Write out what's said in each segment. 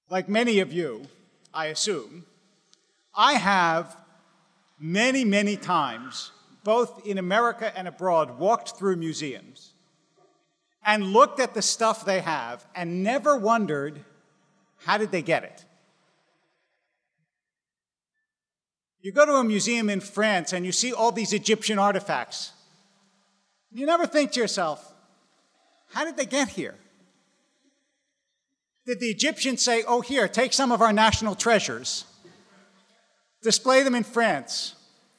Like many of you, I assume, I have many, many times, both in America and abroad, walked through museums and looked at the stuff they have and never wondered, how did they get it? You go to a museum in France and you see all these Egyptian artifacts. You never think to yourself, how did they get here? Did the Egyptians say, oh, here, take some of our national treasures, display them in France?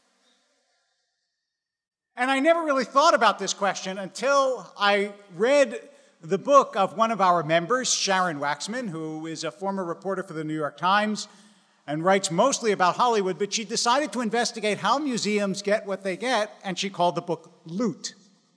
And I never really thought about this question until I read the book of one of our members, Sharon Waxman, who is a former reporter for the New York Times and writes mostly about Hollywood, but she decided to investigate how museums get what they get, and she called the book Loot.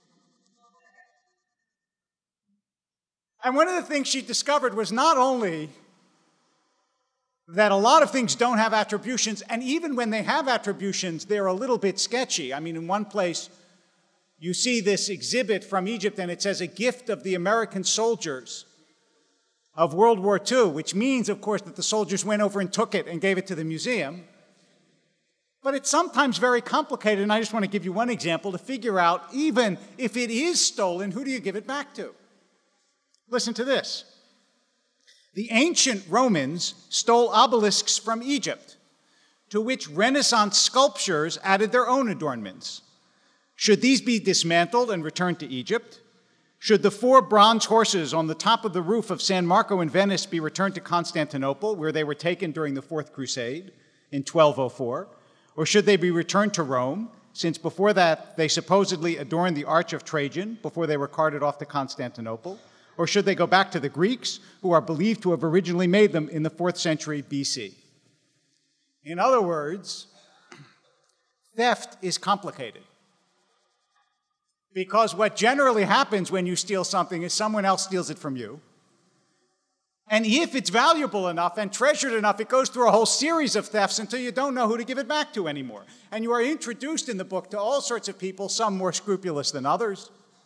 And one of the things she discovered was not only that a lot of things don't have attributions, and even when they have attributions, they're a little bit sketchy. I mean, in one place, you see this exhibit from Egypt, and it says, a gift of the American soldiers of World War II, which means, of course, that the soldiers went over and took it and gave it to the museum. But it's sometimes very complicated, and I just want to give you one example to figure out, even if it is stolen, who do you give it back to? Listen to this. The ancient Romans stole obelisks from Egypt, to which Renaissance sculptors added their own adornments. Should these be dismantled and returned to Egypt? Should the 4 bronze horses on the top of the roof of San Marco in Venice be returned to Constantinople, where they were taken during the Fourth Crusade in 1204? Or should they be returned to Rome, since before that they supposedly adorned the Arch of Trajan before they were carted off to Constantinople? Or should they go back to the Greeks, who are believed to have originally made them in the 4th century BC? In other words, theft is complicated. Because what generally happens when you steal something is someone else steals it from you. And if it's valuable enough and treasured enough, it goes through a whole series of thefts until you don't know who to give it back to anymore. And you are introduced in the book to all sorts of people, some more scrupulous than others,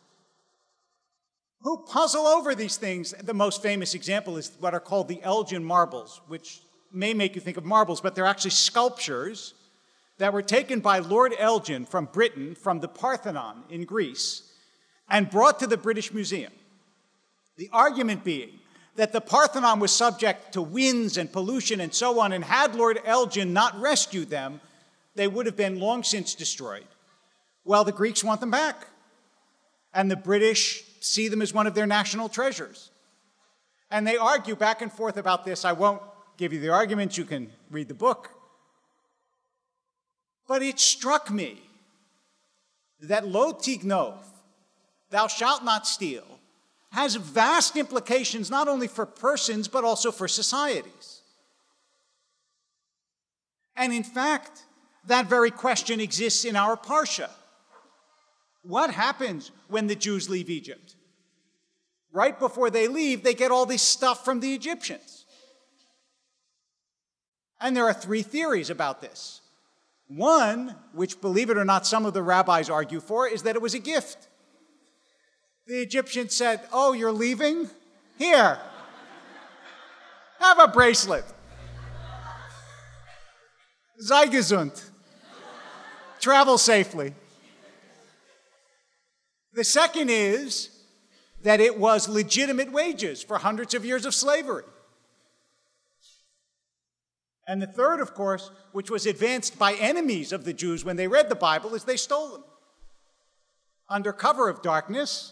who puzzle over these things. The most famous example is what are called the Elgin marbles, which may make you think of marbles, but they're actually sculptures that were taken by Lord Elgin from Britain, from the Parthenon in Greece, and brought to the British Museum. The argument being that the Parthenon was subject to winds and pollution and so on, and had Lord Elgin not rescued them, they would have been long since destroyed. Well, the Greeks want them back, and the British see them as one of their national treasures. And they argue back and forth about this. I won't give you the arguments. You can read the book. But it struck me that lo tignoth, thou shalt not steal, has vast implications not only for persons, but also for societies. And in fact, that very question exists in our Parsha. What happens when the Jews leave Egypt? Right before they leave, they get all this stuff from the Egyptians. And there are 3 theories about this. One, which, believe it or not, some of the rabbis argue for, is that it was a gift. The Egyptians said, oh, you're leaving? Here, have a bracelet. Sei gesund. Travel safely. The second is that it was legitimate wages for hundreds of years of slavery. And the third, of course, which was advanced by enemies of the Jews when they read the Bible, is they stole them. Under cover of darkness,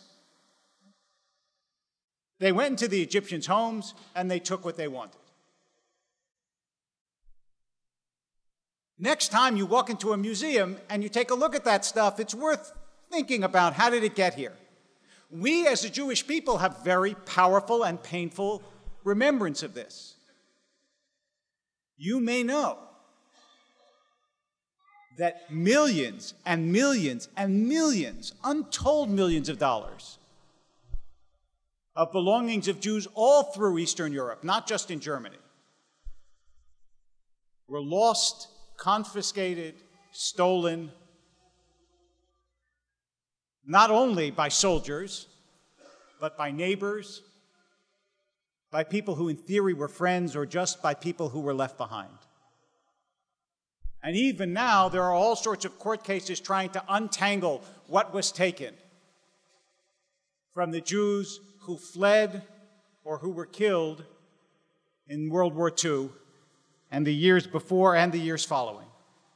they went into the Egyptians' homes and they took what they wanted. Next time you walk into a museum and you take a look at that stuff, it's worth thinking about, how did it get here? We as a Jewish people have very powerful and painful remembrance of this. You may know that millions and millions and millions, untold millions of dollars, of belongings of Jews all through Eastern Europe, not just in Germany, were lost, confiscated, stolen, not only by soldiers, but by neighbors, by people who in theory were friends or just by people who were left behind. And even now, there are all sorts of court cases trying to untangle what was taken from the Jews who fled or who were killed in World War II and the years before and the years following.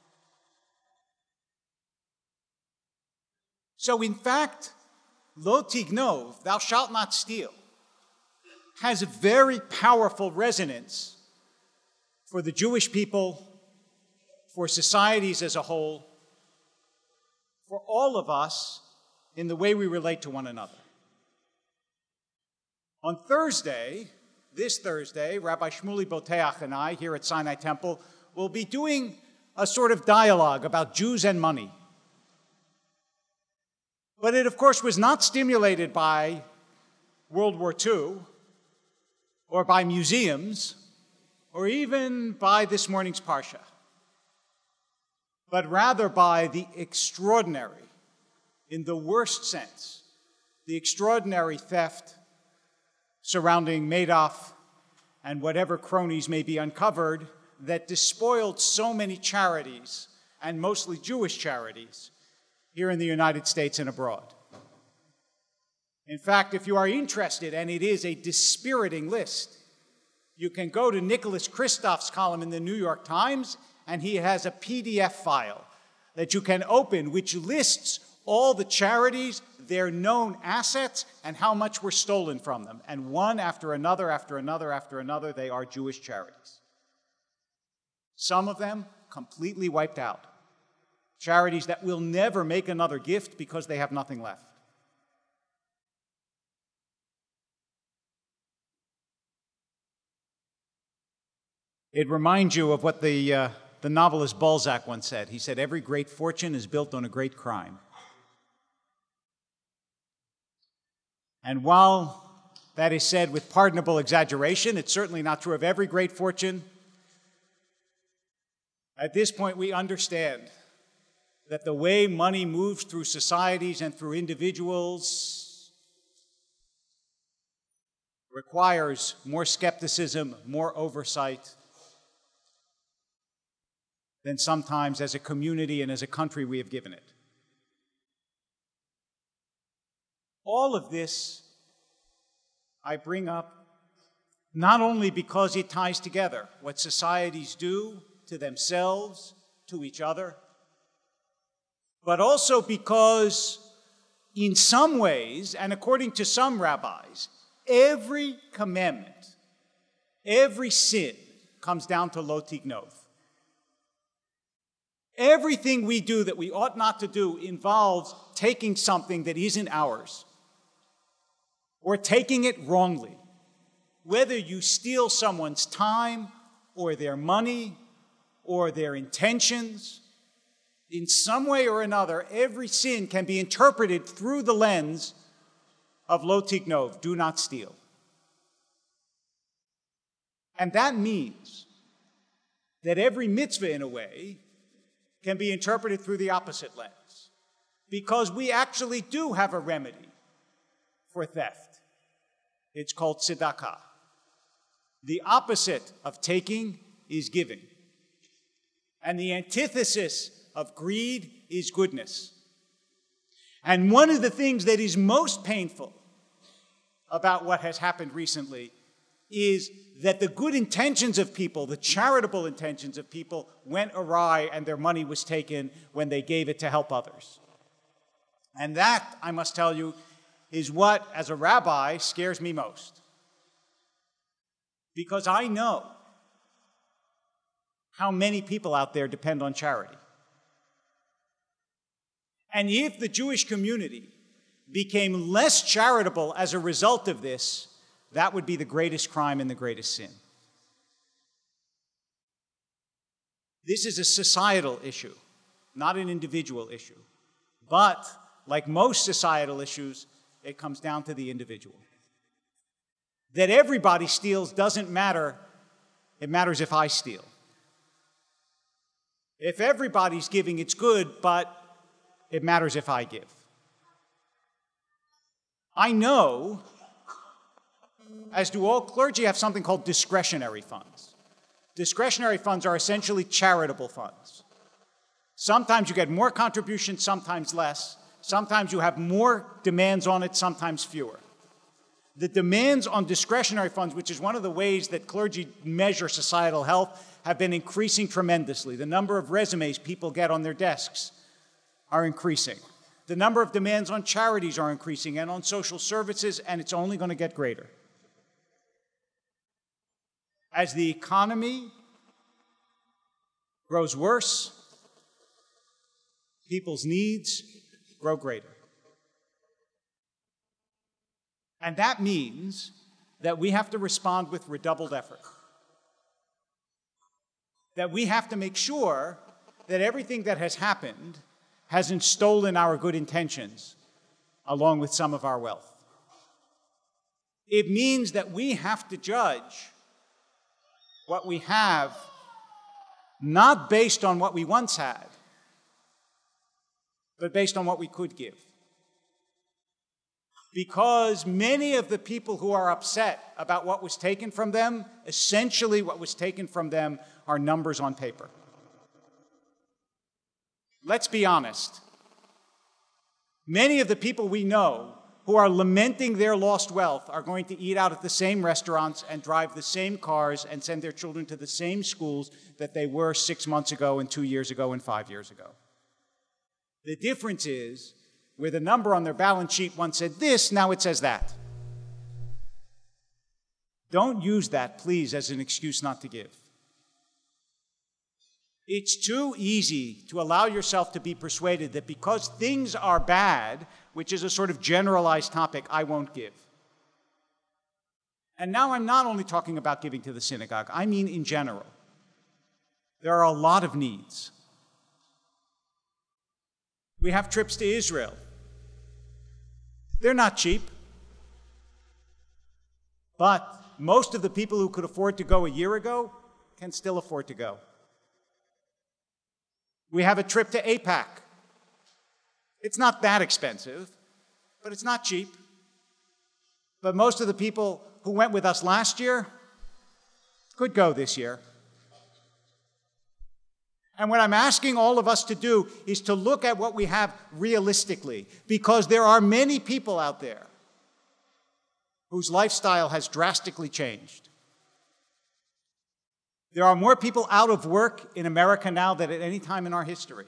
So in fact, Lo tignov, thou shalt not steal, has a very powerful resonance for the Jewish people, for societies as a whole, for all of us in the way we relate to one another. On Thursday, this Thursday, Rabbi Shmuley Boteach and I here at Sinai Temple will be doing a sort of dialogue about Jews and money. But it, of course, was not stimulated by World War II or by museums or even by this morning's Parsha, but rather by the extraordinary, in the worst sense, the extraordinary theft surrounding Madoff and whatever cronies may be uncovered that despoiled so many charities, and mostly Jewish charities, here in the United States and abroad. In fact, if you are interested, and it is a dispiriting list, you can go to Nicholas Kristof's column in the New York Times, and he has a PDF file that you can open which lists all the charities, their known assets, and how much were stolen from them. And one after another, after another, after another, they are Jewish charities. Some of them completely wiped out. Charities that will never make another gift because they have nothing left. It reminds you of what the novelist Balzac once said. He said, "Every great fortune is built on a great crime." And while that is said with pardonable exaggeration, it's certainly not true of every great fortune. At this point, we understand that the way money moves through societies and through individuals requires more skepticism, more oversight than sometimes as a community and as a country we have given it. All of this I bring up not only because it ties together what societies do to themselves, to each other, but also because in some ways, and according to some rabbis, every commandment, every sin comes down to lo tignov. Everything we do that we ought not to do involves taking something that isn't ours or taking it wrongly. Whether you steal someone's time or their money or their intentions, in some way or another, every sin can be interpreted through the lens of lo tignov, do not steal. And that means that every mitzvah, in a way, can be interpreted through the opposite lens, because we actually do have a remedy for theft. It's called tzedakah. The opposite of taking is giving. And the antithesis of greed is goodness. And one of the things that is most painful about what has happened recently is that the good intentions of people, the charitable intentions of people, went awry and their money was taken when they gave it to help others. And that, I must tell you, is what, as a rabbi, scares me most. Because I know how many people out there depend on charity. And if the Jewish community became less charitable as a result of this, that would be the greatest crime and the greatest sin. This is a societal issue, not an individual issue. But, like most societal issues, it comes down to the individual. That everybody steals doesn't matter. It matters if I steal. If everybody's giving, it's good, but it matters if I give. I know as do all clergy, have something called discretionary funds. Discretionary funds are essentially charitable funds. Sometimes you get more contributions, sometimes less. Sometimes you have more demands on it, sometimes fewer. The demands on discretionary funds, which is one of the ways that clergy measure societal health, have been increasing tremendously. The number of resumes people get on their desks are increasing. The number of demands on charities are increasing and on social services, and it's only going to get greater. As the economy grows worse, people's needs grow greater. And that means that we have to respond with redoubled effort. That we have to make sure that everything that has happened hasn't stolen our good intentions along with some of our wealth. It means that we have to judge what we have not based on what we once had, but based on what we could give. Because many of the people who are upset about what was taken from them, essentially what was taken from them are numbers on paper. Let's be honest. Many of the people we know who are lamenting their lost wealth are going to eat out at the same restaurants and drive the same cars and send their children to the same schools that they were 6 months ago and 2 years ago and 5 years ago. The difference is, where the number on their balance sheet once said this, now it says that. Don't use that, please, as an excuse not to give. It's too easy to allow yourself to be persuaded that because things are bad, which is a sort of generalized topic, I won't give. And now I'm not only talking about giving to the synagogue, I mean in general. There are a lot of needs. We have trips to Israel. They're not cheap. But most of the people who could afford to go a year ago can still afford to go. We have a trip to AIPAC. It's not that expensive, but it's not cheap. But most of the people who went with us last year could go this year. And what I'm asking all of us to do is to look at what we have realistically, because there are many people out there whose lifestyle has drastically changed. There are more people out of work in America now than at any time in our history.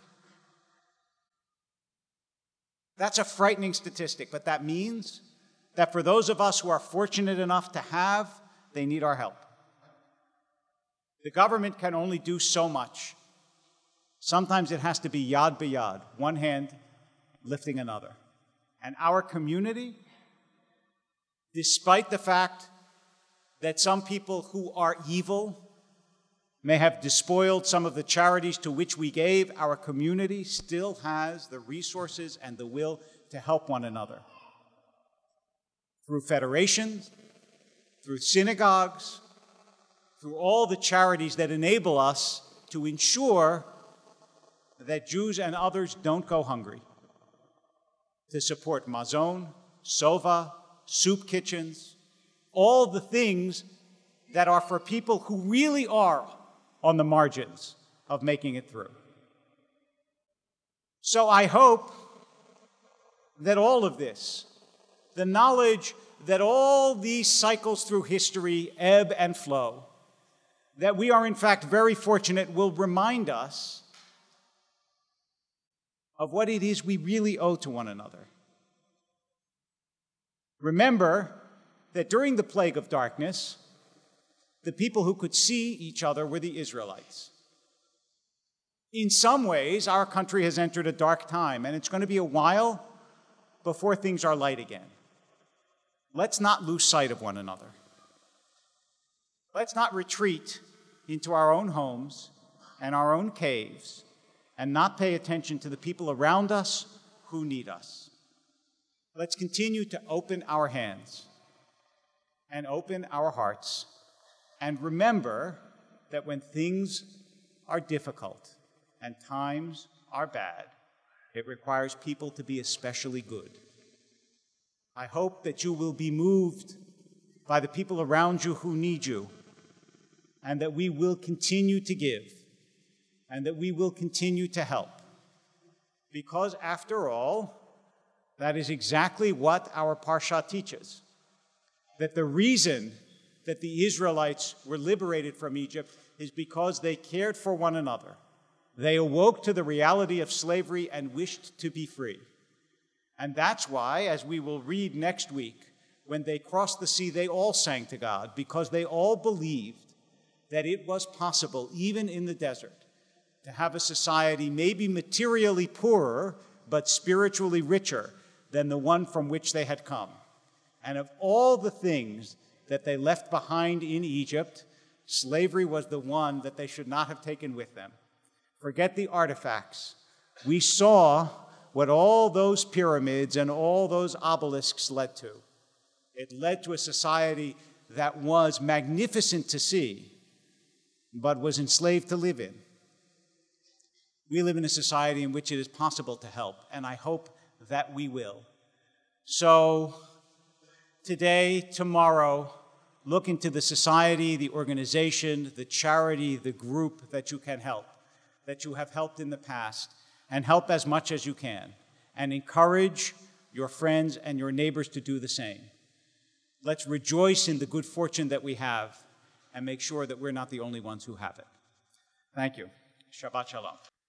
That's a frightening statistic, but that means that for those of us who are fortunate enough to have, they need our help. The government can only do so much. Sometimes it has to be yad b'yad, one hand lifting another. And our community, despite the fact that some people who are evil may have despoiled some of the charities to which we gave, our community still has the resources and the will to help one another. Through federations, through synagogues, through all the charities that enable us to ensure that Jews and others don't go hungry, to support Mazon, Sova, soup kitchens, all the things that are for people who really are on the margins of making it through. So I hope that all of this, the knowledge that all these cycles through history ebb and flow, that we are in fact very fortunate, will remind us of what it is we really owe to one another. Remember that during the plague of darkness, the people who could see each other were the Israelites. In some ways, our country has entered a dark time, and it's going to be a while before things are light again. Let's not lose sight of one another. Let's not retreat into our own homes and our own caves and not pay attention to the people around us who need us. Let's continue to open our hands and open our hearts and remember that when things are difficult and times are bad, it requires people to be especially good. I hope that you will be moved by the people around you who need you, and that we will continue to give, and that we will continue to help. Because after all, that is exactly what our Parsha teaches, that the reason that the Israelites were liberated from Egypt is because they cared for one another. They awoke to the reality of slavery and wished to be free. And that's why, as we will read next week, when they crossed the sea, they all sang to God, because they all believed that it was possible, even in the desert, to have a society maybe materially poorer, but spiritually richer than the one from which they had come. And of all the things that they left behind in Egypt, slavery was the one that they should not have taken with them. Forget the artifacts. We saw what all those pyramids and all those obelisks led to. It led to a society that was magnificent to see, but was enslaved to live in. We live in a society in which it is possible to help, and I hope that we will. So today, tomorrow, look into the society, the organization, the charity, the group that you can help, that you have helped in the past, and help as much as you can, and encourage your friends and your neighbors to do the same. Let's rejoice in the good fortune that we have and make sure that we're not the only ones who have it. Thank you. Shabbat Shalom.